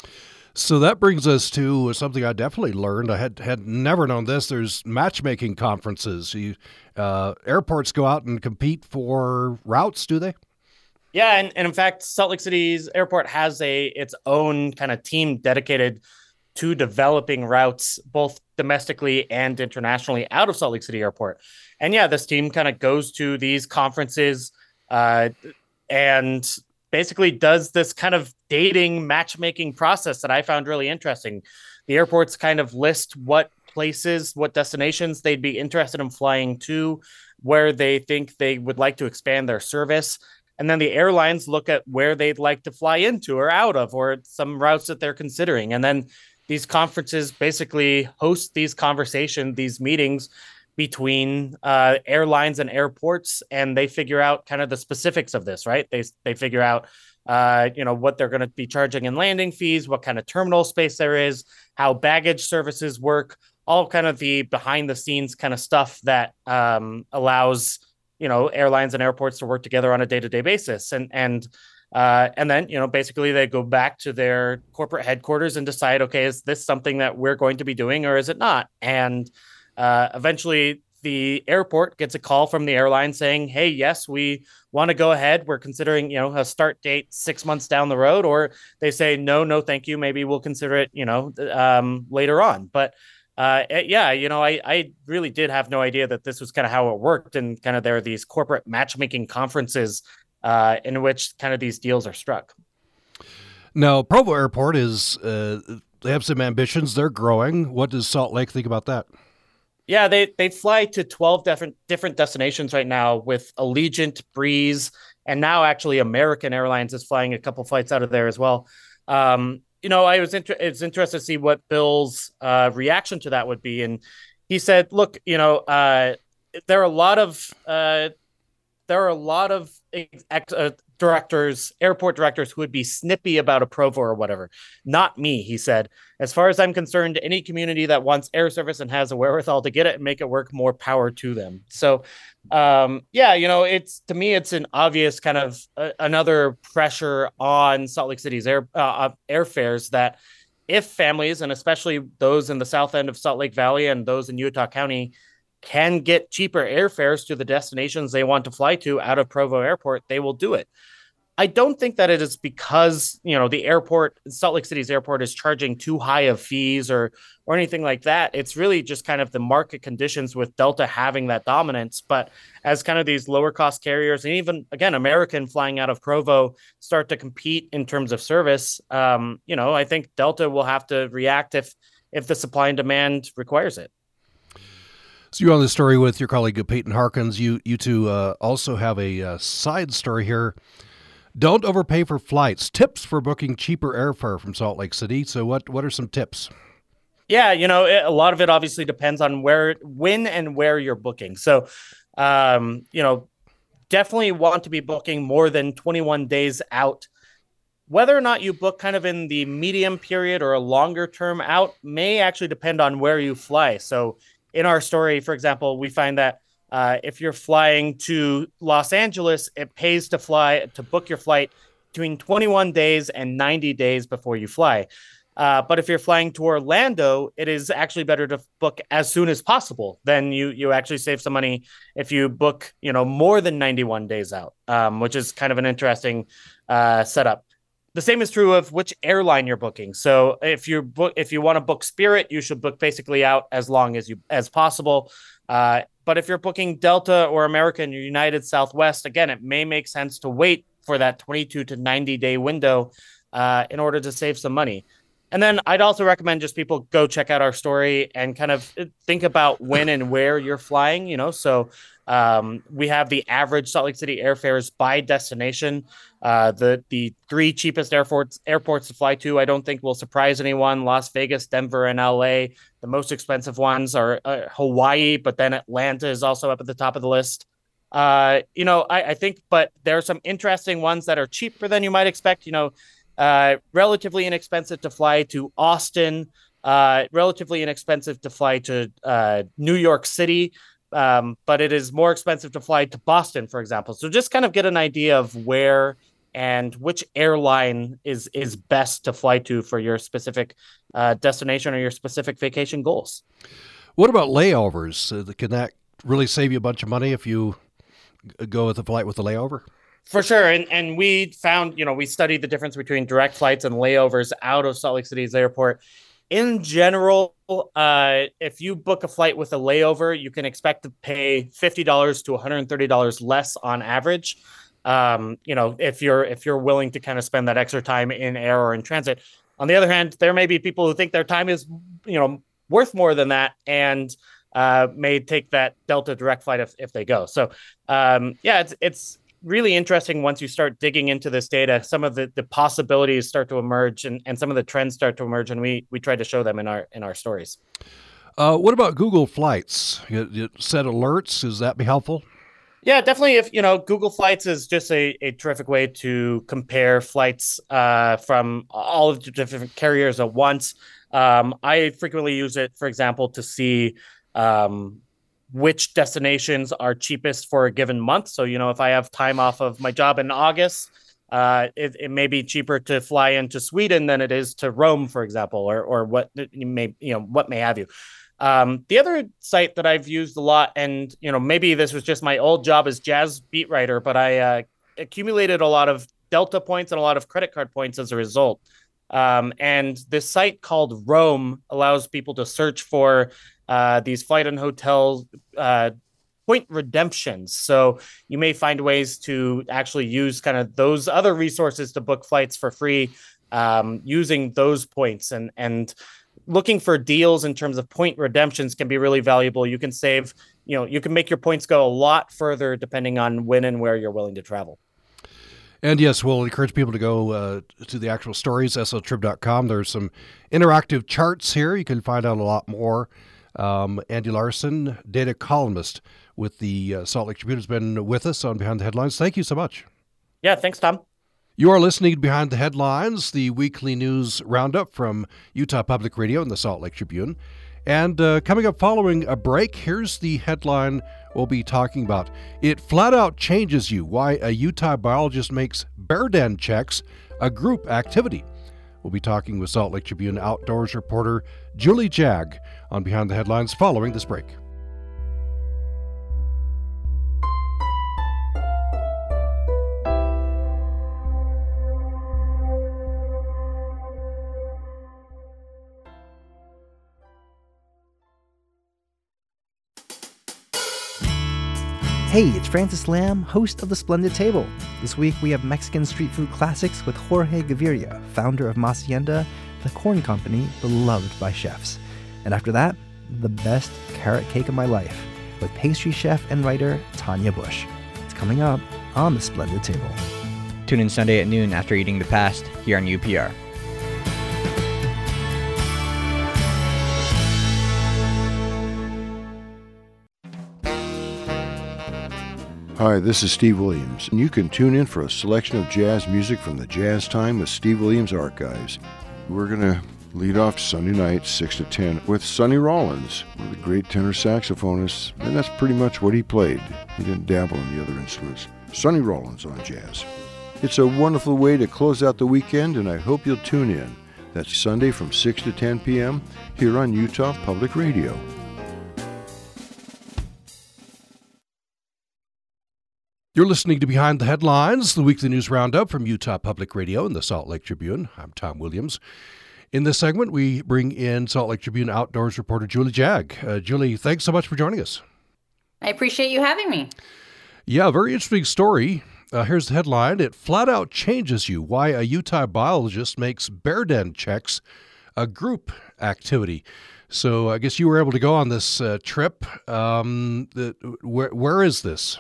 So that brings us to something I definitely learned. I had had never known this. There's matchmaking conferences. You, uh, airports go out and compete for routes, do they? Yeah, and, and in fact, Salt Lake City's airport has a its own kind of team dedicated to developing routes both domestically and internationally out of Salt Lake City Airport. And yeah, this team kind of goes to these conferences uh, and basically does this kind of dating matchmaking process that I found really interesting. The airports kind of list what places, what destinations they'd be interested in flying to, where they think they would like to expand their service. And then the airlines look at where they'd like to fly into or out of, or some routes that they're considering. And then these conferences basically host these conversations, these meetings between uh, airlines and airports, and they figure out kind of the specifics of this, right? They they figure out, uh, you know, what they're going to be charging in landing fees, what kind of terminal space there is, how baggage services work, all kind of the behind the scenes kind of stuff that um, allows, you know, airlines and airports to work together on a day-to-day basis. And and Uh, and then, you know, basically they go back to their corporate headquarters and decide, okay, is this something that we're going to be doing or is it not? And uh, eventually the airport gets a call from the airline saying, hey, yes, we want to go ahead. We're considering, you know, a start date six months down the road. Or they say, no, no, thank you. Maybe we'll consider it, you know, um, later on. But uh, yeah, you know, I, I really did have no idea that this was kind of how it worked. And kind of there are these corporate matchmaking conferences Uh, in which kind of these deals are struck. Now, Provo Airport is, uh, they have some ambitions. They're growing. What does Salt Lake think about that? Yeah, they they fly to twelve different different destinations right now with Allegiant, Breeze, and now actually American Airlines is flying a couple flights out of there as well. Um, you know, I was inter- it's interested to see what Bill's uh, reaction to that would be. And he said, look, you know, uh, there are a lot of uh, there are a lot of ex- uh, directors, airport directors who would be snippy about a Provo or whatever. Not me, he said. As far as I'm concerned, any community that wants air service and has a wherewithal to get it and make it work, more power to them. So, um, yeah, you know, it's, to me, it's an obvious kind of uh, another pressure on Salt Lake City's air uh, airfares that if families, and especially those in the south end of Salt Lake Valley and those in Utah County, can get cheaper airfares to the destinations they want to fly to out of Provo Airport, they will do it. I don't think that it is because, you know, the airport, Salt Lake City's airport, is charging too high of fees or or anything like that. It's really just kind of the market conditions with Delta having that dominance. But as kind of these lower cost carriers and even, again, American flying out of Provo start to compete in terms of service, um, you know, I think Delta will have to react if if the supply and demand requires it. So you're on the story with your colleague Peyton Harkins. You you two uh, also have a uh, side story here. Don't overpay for flights. Tips for booking cheaper airfare from Salt Lake City. So what what are some tips? Yeah, you know, it, a lot of it obviously depends on where, when and where you're booking. So, um, you know, definitely want to be booking more than twenty-one days out. Whether or not you book kind of in the medium period or a longer term out may actually depend on where you fly. So in our story, for example, we find that uh, if you're flying to Los Angeles, it pays to fly to book your flight between twenty-one days and ninety days before you fly. Uh, but if you're flying to Orlando, it is actually better to book as soon as possible. Then you you actually save some money if you book, you know, more than ninety-one days out, um, which is kind of an interesting uh, setup. The same is true of which airline you're booking. So if you book, if you want to book Spirit, you should book basically out as long as you as possible. Uh, but if you're booking Delta or American or United Southwest, again, it may make sense to wait for that twenty-two to ninety day window uh, in order to save some money. And then I'd also recommend just people go check out our story and kind of think about when and where you're flying, you know, so um, we have the average Salt Lake City airfares by destination. Uh, the the three cheapest airports airports to fly to, I don't think will surprise anyone. Las Vegas, Denver, and L A. The most expensive ones are uh, Hawaii, but then Atlanta is also up at the top of the list. Uh, you know, I, I think, but there are some interesting ones that are cheaper than you might expect, you know, Uh, relatively inexpensive to fly to Austin, uh, relatively inexpensive to fly to uh, New York City, um, but it is more expensive to fly to Boston, for example. So just kind of get an idea of where and which airline is is best to fly to for your specific uh, destination or your specific vacation goals. What about layovers? Uh, can that really save you a bunch of money if you go with a flight with a layover? For sure. And and we found, you know, we studied the difference between direct flights and layovers out of Salt Lake City's airport. In general, uh, if you book a flight with a layover, you can expect to pay fifty dollars to one hundred thirty dollars less on average. Um, you know, if you're if you're willing to kind of spend that extra time in air or in transit. On the other hand, there may be people who think their time is, you know, worth more than that and uh, may take that Delta direct flight if, if they go. So, um, yeah, it's it's. really interesting once you start digging into this data. Some of the, the possibilities start to emerge and, and some of the trends start to emerge, and we we try to show them in our in our stories. Uh, what about Google Flights? You, you set alerts. Does that be helpful? Yeah, definitely. If you know, Google Flights is just a, a terrific way to compare flights uh, from all of the different carriers at once. Um, I frequently use it, for example, to see um, which destinations are cheapest for a given month. So, you know, if I have time off of my job in August, uh, it, it may be cheaper to fly into Sweden than it is to Rome, for example, or or what you may, you know, what may have you. Um, the other site that I've used a lot, and, you know, maybe this was just my old job as jazz beat writer, but I uh, accumulated a lot of Delta points and a lot of credit card points as a result. Um, and this site called Roam allows people to search for uh, these flight and hotel uh, point redemptions. So you may find ways to actually use kind of those other resources to book flights for free um, using those points. And, and looking for deals in terms of point redemptions can be really valuable. You can save, you know, you can make your points go a lot further depending on when and where you're willing to travel. And yes, we'll encourage people to go uh, to the actual stories, S L trib dot com. There's some interactive charts here. You can find out a lot more. Um, Andy Larson, data columnist with the uh, Salt Lake Tribune, has been with us on Behind the Headlines. Thank you so much. Yeah, thanks, Tom. You are listening to Behind the Headlines, the weekly news roundup from Utah Public Radio and the Salt Lake Tribune. And uh, coming up following a break, here's the headline we'll be talking about. It flat out changes you, why a Utah biologist makes bear den checks a group activity. We'll be talking with Salt Lake Tribune outdoors reporter Julie Jag on Behind the Headlines following this break. Hey, it's Francis Lamb, host of The Splendid Table. This week we have Mexican street food classics with Jorge Gaviria, founder of Macienda, the corn company beloved by chefs. And after that, the best carrot cake of my life with pastry chef and writer Tanya Bush. It's coming up on The Splendid Table. Tune in Sunday at noon after Eating the Past here on U P R. Hi, this is Steve Williams, and you can tune in for a selection of jazz music from the Jazz Time with Steve Williams Archives. We're going to lead off Sunday night, six to ten, with Sonny Rollins, one of the great tenor saxophonists, and that's pretty much what he played. He didn't dabble in the other instruments. Sonny Rollins on jazz. It's a wonderful way to close out the weekend, and I hope you'll tune in. That's Sunday from six to ten p.m. here on Utah Public Radio. You're listening to Behind the Headlines, the weekly news roundup from Utah Public Radio and the Salt Lake Tribune. I'm Tom Williams. In this segment, we bring in Salt Lake Tribune outdoors reporter Julie Jagg. Uh, Julie, thanks so much for joining us. I appreciate you having me. Yeah, very interesting story. Uh, here's the headline. It flat out changes you. Why a Utah biologist makes bear den checks a group activity. So I guess you were able to go on this uh, trip. Um, the, where, where is this?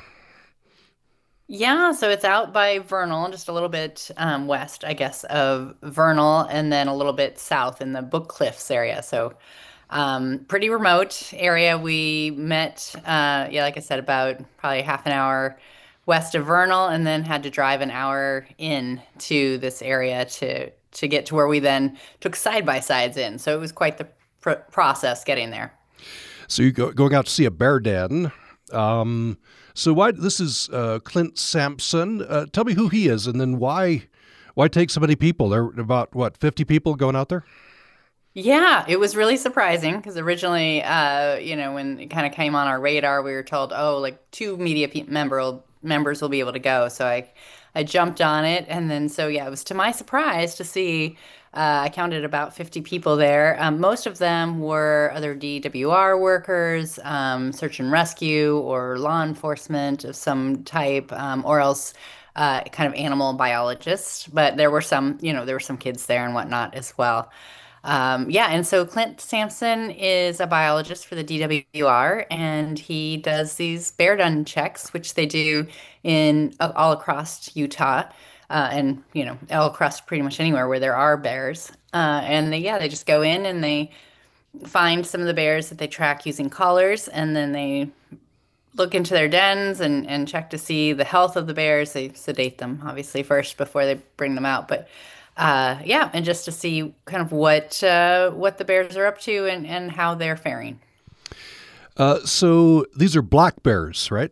Yeah, so it's out by Vernal, just a little bit um, west, I guess, of Vernal, and then a little bit south in the Book Cliffs area. So um, pretty remote area. We met, uh, yeah, like I said, about probably half an hour west of Vernal, and then had to drive an hour in to this area to to get to where we then took side-by-sides in. So it was quite the pr- process getting there. So you're go, going out to see a bear den. Um, so why this is uh, Clint Sampson. Uh, tell me who he is, and then why why take so many people? There are about, what, fifty people going out there? Yeah, it was really surprising because originally, uh, you know, when it kind of came on our radar, we were told, oh, like two media pe- member members will be able to go. So I, I jumped on it, and then so yeah, it was to my surprise to see. Uh, I counted about fifty people there. Um, most of them were other D W R workers, um, search and rescue, or law enforcement of some type, um, or else uh, kind of animal biologists. But there were some, you know, there were some kids there and whatnot as well. Um, yeah, and so Clint Sampson is a biologist for the D W R, and he does these bear den checks, which they do in uh, all across Utah. Uh, and, you know, all across pretty much anywhere where there are bears. Uh, and they, yeah, they just go in and they find some of the bears that they track using collars, and then they look into their dens and, and check to see the health of the bears. They sedate them, obviously, first before they bring them out. But, uh, yeah, and just to see kind of what uh, what the bears are up to and, and how they're faring. Uh, so these are black bears, right?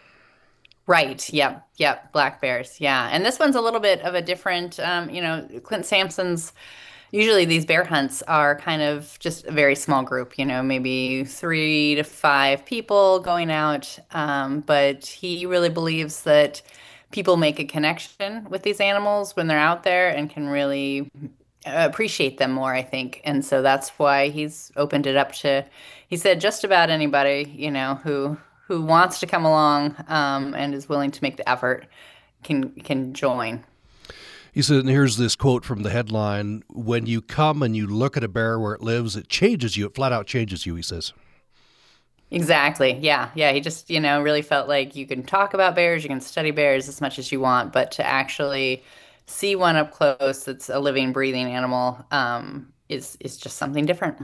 Right. Yep. Yep. Black bears. Yeah. And this one's a little bit of a different, um, you know, Clint Sampson's, usually these bear hunts are kind of just a very small group, you know, maybe three to five people going out. Um, but he really believes that people make a connection with these animals when they're out there and can really appreciate them more, I think. And so that's why he's opened it up to, he said, just about anybody, you know, who who wants to come along um, and is willing to make the effort can can join. He said, and here's this quote from the headline, when you come and you look at a bear where it lives, it changes you. It flat out changes you, he says. Exactly. Yeah. Yeah. He just, you know, really felt like you can talk about bears, you can study bears as much as you want, but to actually see one up close that's a living, breathing animal um, is, is just something different.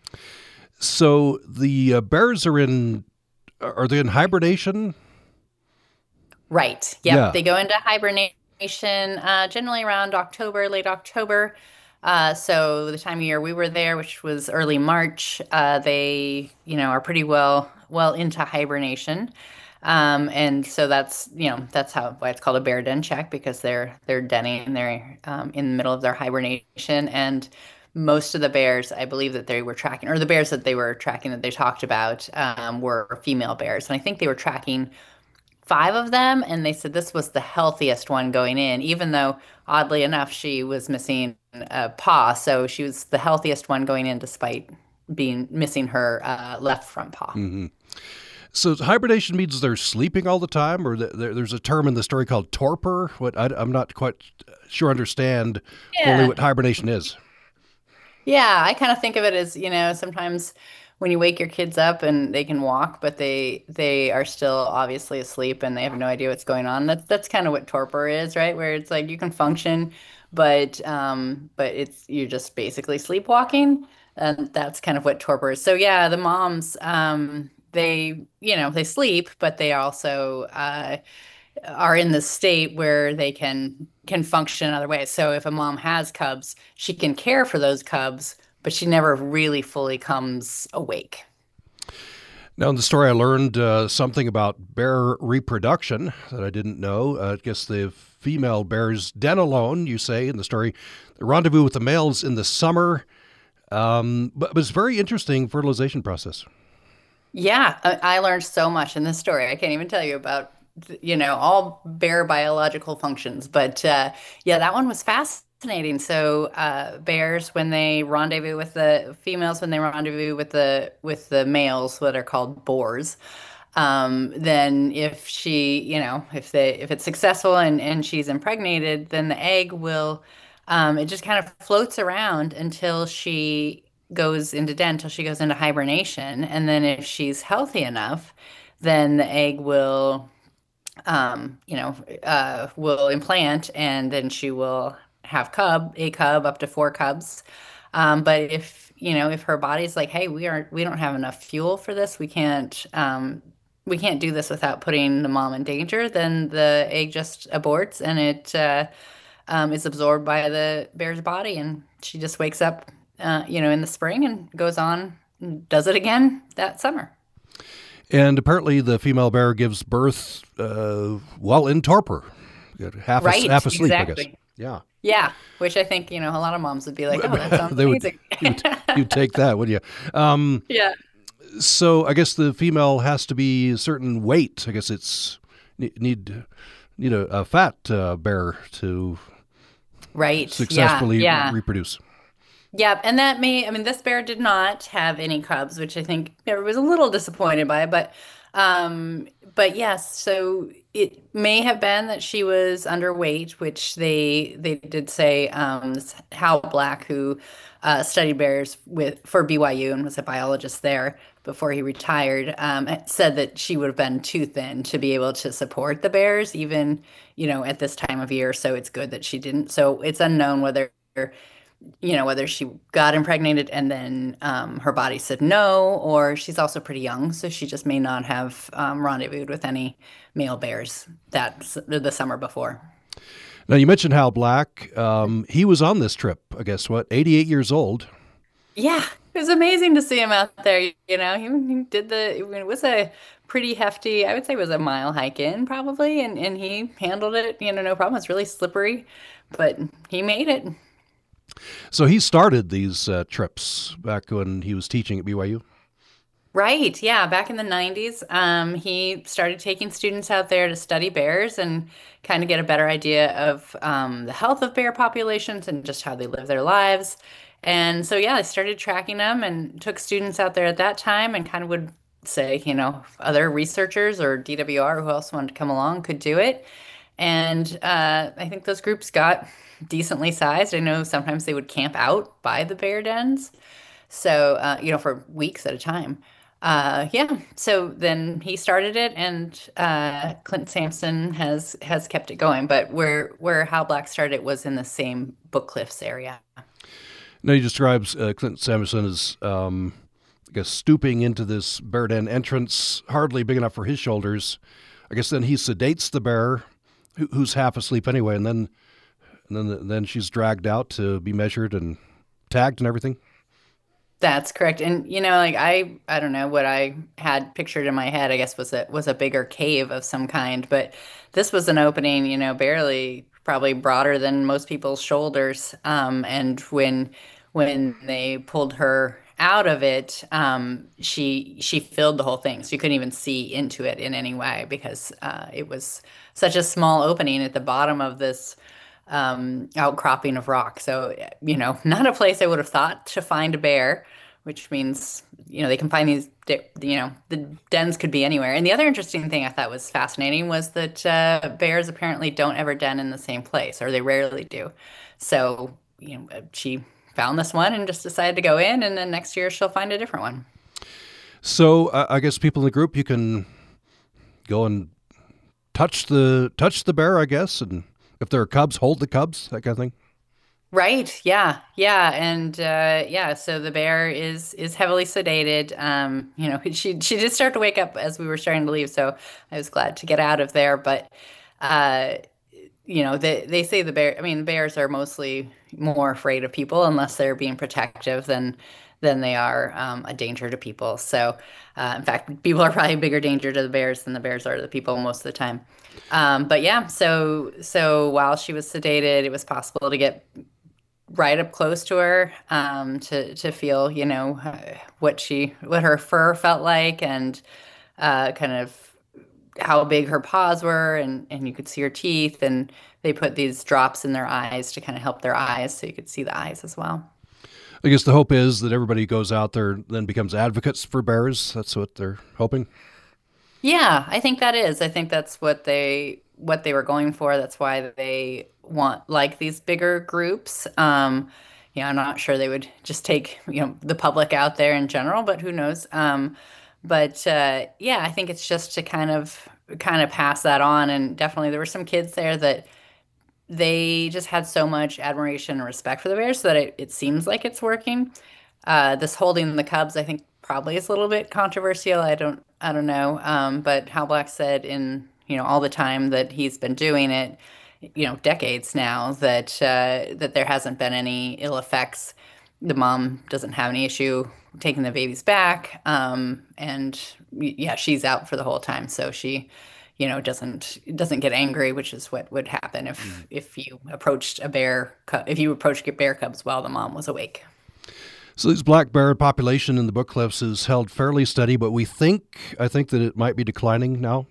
So the uh, bears are in Are they in hibernation? Right. Yep. Yeah. They go into hibernation uh, generally around October, late October. Uh, so the time of year we were there, which was early March, uh, they, you know, are pretty well well into hibernation. Um, and so that's, you know, that's how why it's called a bear den check, because they're they're denning, they're um, in the middle of their hibernation. And most of the bears, I believe that they were tracking, or the bears that they were tracking that they talked about um, were female bears. And I think they were tracking five of them. And they said this was the healthiest one going in, even though oddly enough, she was missing a paw. So she was the healthiest one going in despite being missing her uh, left front paw. Mm-hmm. So hibernation means they're sleeping all the time, or there, there's a term in the story called torpor. What I, I'm not quite sure understand Yeah. fully what hibernation is. Yeah, I kind of think of it as, you know, sometimes when you wake your kids up and they can walk, but they they are still obviously asleep and they have no idea what's going on. That's that's kind of what torpor is, right? Where it's like you can function, but um, but it's you're just basically sleepwalking, and that's kind of what torpor is. So yeah, the moms um, they, you know, they sleep, but they also uh, are in the state where they can can function in other ways. So if a mom has cubs, she can care for those cubs, but she never really fully comes awake. Now, in the story, I learned uh, something about bear reproduction that I didn't know. Uh, I guess the female bears den alone, you say in the story, rendezvous with the males in the summer. Um, but, but it's a very interesting fertilization process. Yeah, I, I learned so much in this story. I can't even tell you about, you know, all bear biological functions. But uh, yeah, that one was fascinating. Fascinating. So uh, bears, when they rendezvous with the females, when they rendezvous with the with the males, what are called boars, um, then if she, you know, if they if it's successful and and she's impregnated, then the egg will, um, it just kind of floats around until she goes into den, until she goes into hibernation, and then if she's healthy enough, then the egg will, um, you know, uh, will implant, and then she will have cub, a cub, up to four cubs. Um, but if, you know, if her body's like, hey, we aren't, we don't have enough fuel for this, we can't, um, we can't do this without putting the mom in danger, then the egg just aborts and it uh, um, is absorbed by the bear's body, and she just wakes up, uh, you know, in the spring and goes on and does it again that summer. And apparently the female bear gives birth, uh, well, in torpor, half, right, a, half asleep, exactly. I guess. Yeah. Yeah, which I think, you know, a lot of moms would be like, oh, that sounds they amazing. Would, you'd, you'd take that, wouldn't you? Um, yeah. So I guess the female has to be a certain weight. I guess it's need need a, a fat uh, bear to right. successfully yeah, yeah. reproduce. Yeah, and that may, I mean, this bear did not have any cubs, which I think I was a little disappointed by, but um, but yes, so it may have been that she was underweight, which they they did say. Um, Hal Black, who uh, studied bears with for B Y U and was a biologist there before he retired, um, said that she would have been too thin to be able to support the bears, even, you know, at this time of year. So it's good that she didn't. So it's unknown whether, you know, whether she got impregnated and then um, her body said no, or she's also pretty young, so she just may not have um, rendezvoused with any male bears that the summer before. Now, you mentioned Hal Black. Um, he was on this trip, I guess, what, eighty-eight years old? Yeah, it was amazing to see him out there. You know, he, he did the, it was a pretty hefty, I would say it was a mile hike in probably, and, and he handled it, you know, no problem. It's really slippery, but he made it. So he started these uh, trips back when he was teaching at B Y U? Right. Yeah. Back in the nineties, um, he started taking students out there to study bears and kind of get a better idea of um, the health of bear populations and just how they live their lives. And so, yeah, I started tracking them and took students out there at that time and kind of would say, you know, other researchers or D W R, who else wanted to come along, could do it. And uh, I think those groups got decently sized. I know sometimes they would camp out by the bear dens. So, uh, you know, for weeks at a time. Uh, yeah. So then he started it, and uh, Clinton Sampson has has kept it going. But where where Hal Black started it was in the same Book Cliffs area. Now he describes uh, Clinton Sampson as, um, I guess, stooping into this bear den entrance, hardly big enough for his shoulders. I guess then he sedates the bear, who, who's half asleep anyway, and then and then then she's dragged out to be measured and tagged and everything. That's correct. And, you know, like I, I don't know what I had pictured in my head, I guess was a, was a bigger cave of some kind, but this was an opening, you know, barely probably broader than most people's shoulders. Um, and when, when they pulled her out of it, um, she, she filled the whole thing. So you couldn't even see into it in any way because, uh, it was such a small opening at the bottom of this um, outcropping of rock. So, you know, not a place I would have thought to find a bear, which means, you know, they can find these, you know, the dens could be anywhere. And the other interesting thing I thought was fascinating was that uh, bears apparently don't ever den in the same place, or they rarely do. So, you know, she found this one and just decided to go in, and then next year she'll find a different one. So uh, I guess people in the group, you can go and touch the touch the bear, I guess, and if there are cubs, hold the cubs, that kind of thing. Right. Yeah. Yeah. And uh, yeah. So the bear is is heavily sedated. Um, you know, she she did start to wake up as we were starting to leave, so I was glad to get out of there. But uh, you know, they they say the bear. I mean, bears are mostly more afraid of people unless they're being protective than than they are um, a danger to people. So, uh, in fact, people are probably a bigger danger to the bears than the bears are to the people most of the time. Um, but yeah, so so while she was sedated, it was possible to get right up close to her, um, to to feel, you know, uh, what she what her fur felt like, and uh, kind of how big her paws were, and and you could see her teeth, and they put these drops in their eyes to kind of help their eyes, so you could see the eyes as well. I guess the hope is that everybody goes out there then becomes advocates for bears. That's what they're hoping. Yeah, I think that is. I think that's what they what they were going for. That's why they want like these bigger groups. Um, you know, I'm not sure they would just take, you know, the public out there in general, but who knows? Um, but uh, yeah, I think it's just to kind of kind of pass that on. And definitely there were some kids there that they just had so much admiration and respect for the bears that it, it seems like it's working. Uh, this holding the cubs, I think, probably is a little bit controversial. I don't, I don't know. Um, but Hal Black said in, you know, all the time that he's been doing it, you know, decades now, that uh, that there hasn't been any ill effects. The mom doesn't have any issue taking the babies back, um, and yeah, she's out for the whole time, so she, you know, doesn't doesn't get angry, which is what would happen if mm. if you approached a bear, if you approached bear cubs while the mom was awake. So this black bear population in the Book Cliffs is held fairly steady, but we think, I think that it might be declining now.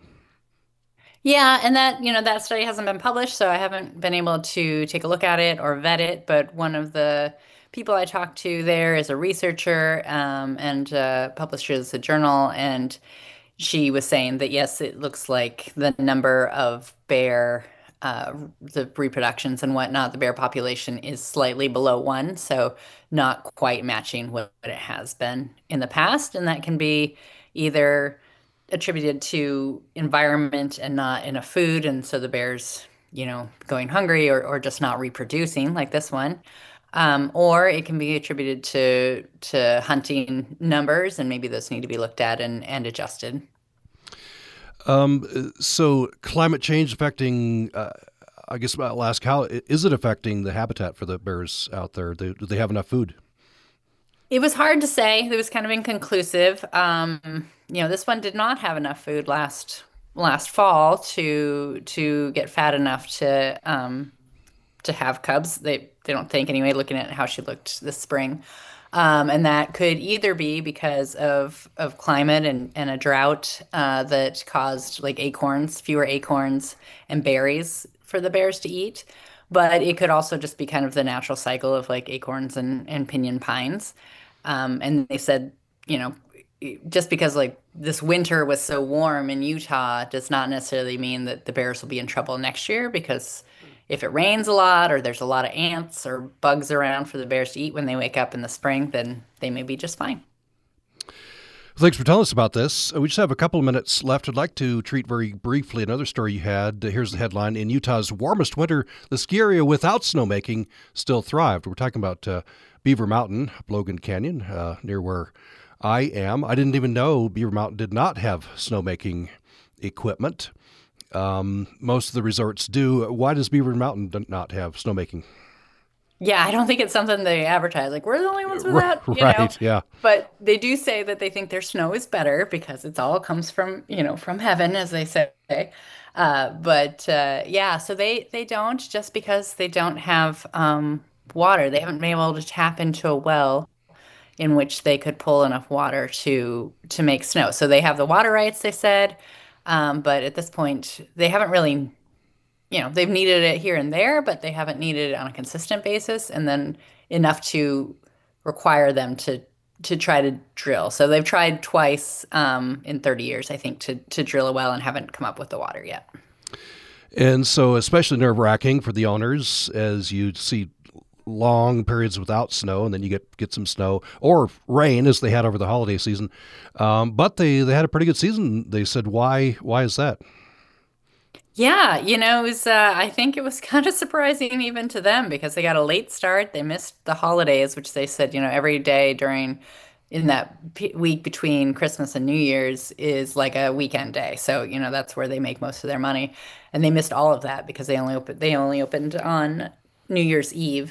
Yeah, and that, you know, that study hasn't been published, so I haven't been able to take a look at it or vet it, but one of the people I talked to there is a researcher, um, and uh, publishes a journal, and she was saying that, yes, it looks like the number of bear, uh, the reproductions and whatnot, the bear population is slightly below one, so not quite matching what it has been in the past, and that can be either attributed to environment and not enough food, and so the bears, you know, going hungry, or, or just not reproducing like this one. Um, or it can be attributed to to hunting numbers, and maybe those need to be looked at and, and adjusted. Um, so climate change affecting, uh, I guess I'll ask, how is it affecting the habitat for the bears out there? Do, do they have enough food? It was hard to say. It was kind of inconclusive. Um, you know, this one did not have enough food last last fall to to get fat enough to um, to have cubs. They they don't think anyway. Looking at how she looked this spring, um, and that could either be because of of climate and and a drought uh, that caused like acorns, fewer acorns and berries for the bears to eat. But it could also just be kind of the natural cycle of like acorns and, and pinyon pines. Um, and they said, you know, just because like this winter was so warm in Utah does not necessarily mean that the bears will be in trouble next year, because if it rains a lot or there's a lot of ants or bugs around for the bears to eat when they wake up in the spring, then they may be just fine. Thanks for telling us about this. We just have a couple of minutes left. I'd like to treat very briefly another story you had. Here's the headline. In Utah's warmest winter, the ski area without snowmaking still thrived. We're talking about uh, Beaver Mountain, Logan Canyon, uh, near where I am. I didn't even know Beaver Mountain did not have snowmaking equipment. Um, most of the resorts do. Why does Beaver Mountain not have snowmaking? Yeah, I don't think it's something they advertise. Like, we're the only ones with that, you right, know? Yeah. But they do say that they think their snow is better because it's all comes from, you know, from heaven, as they say. Uh, but uh, yeah, so they, they don't, just because they don't have um, water. They haven't been able to tap into a well in which they could pull enough water to to make snow. So they have the water rights, they said. Um, but at this point, they haven't really... You know, they've needed it here and there, but they haven't needed it on a consistent basis, and then enough to require them to to try to drill. So they've tried twice um, in thirty years, I think, to to drill a well and haven't come up with the water yet. And so especially nerve-wracking for the owners as you see long periods without snow, and then you get, get some snow or rain as they had over the holiday season. Um, but they, they had a pretty good season. They said, why why is that? Yeah, you know, it was, uh, I think it was kind of surprising even to them because they got a late start. They missed the holidays, which they said, you know, every day during in that p week between Christmas and New Year's is like a weekend day. So, you know, that's where they make most of their money. And they missed all of that because they only opened they only opened on New Year's Eve.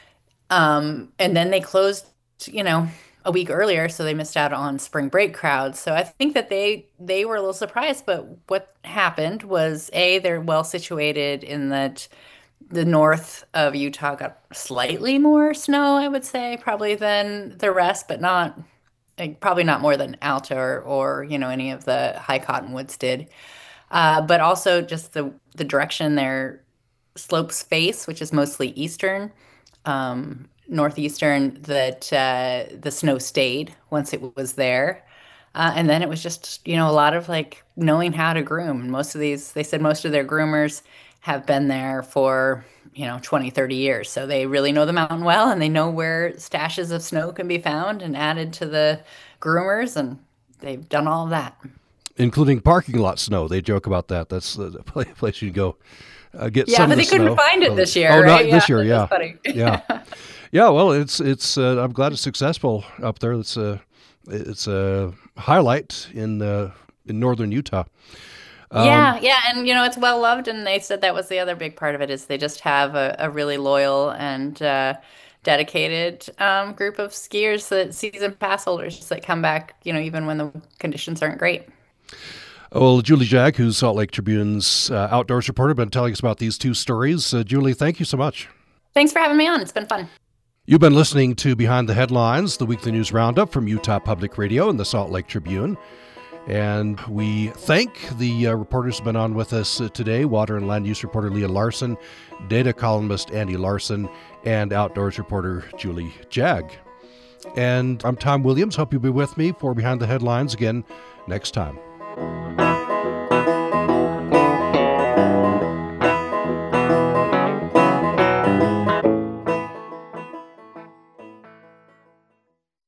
Um, and then they closed, you know, a week earlier, so they missed out on spring break crowds. So I think that they they were a little surprised, but what happened was A, they're well situated in that the north of Utah got slightly more snow, I would say, probably than the rest, but not like, probably not more than Alta or, or you know any of the high cottonwoods did. Uh, but also just the the direction their slopes face, which is mostly eastern, um, northeastern, that uh, the snow stayed once it was there. Uh, and then it was just, you know, a lot of like knowing how to groom. And most of these, they said most of their groomers have been there for, you know, twenty, thirty years. So they really know the mountain well and they know where stashes of snow can be found and added to the groomers. And they've done all of that. Including parking lot snow. They joke about that. That's the place you go uh, get yeah, some of the snow. Yeah, but they couldn't find it this year, oh, right? not this yeah, year, yeah. Funny. yeah. Yeah, well, it's, it's uh, I'm glad it's successful up there. It's a, it's a highlight in, uh, in northern Utah. Um, yeah, yeah, and you know it's well loved, and they said that was the other big part of it is they just have a, a really loyal and uh, dedicated um, group of skiers, that season pass holders that come back, you know, even when the conditions aren't great. Well, Julie Jagg, who's Salt Lake Tribune's uh, outdoors reporter, been telling us about these two stories. Uh, Julie, thank you so much. Thanks for having me on. It's been fun. You've been listening to Behind the Headlines, the weekly news roundup from Utah Public Radio and the Salt Lake Tribune. And we thank the uh, reporters who've been on with us uh, today, water and land use reporter Leah Larson, data columnist Andy Larson, and outdoors reporter Julie Jagg. And I'm Tom Williams. Hope you'll be with me for Behind the Headlines again next time.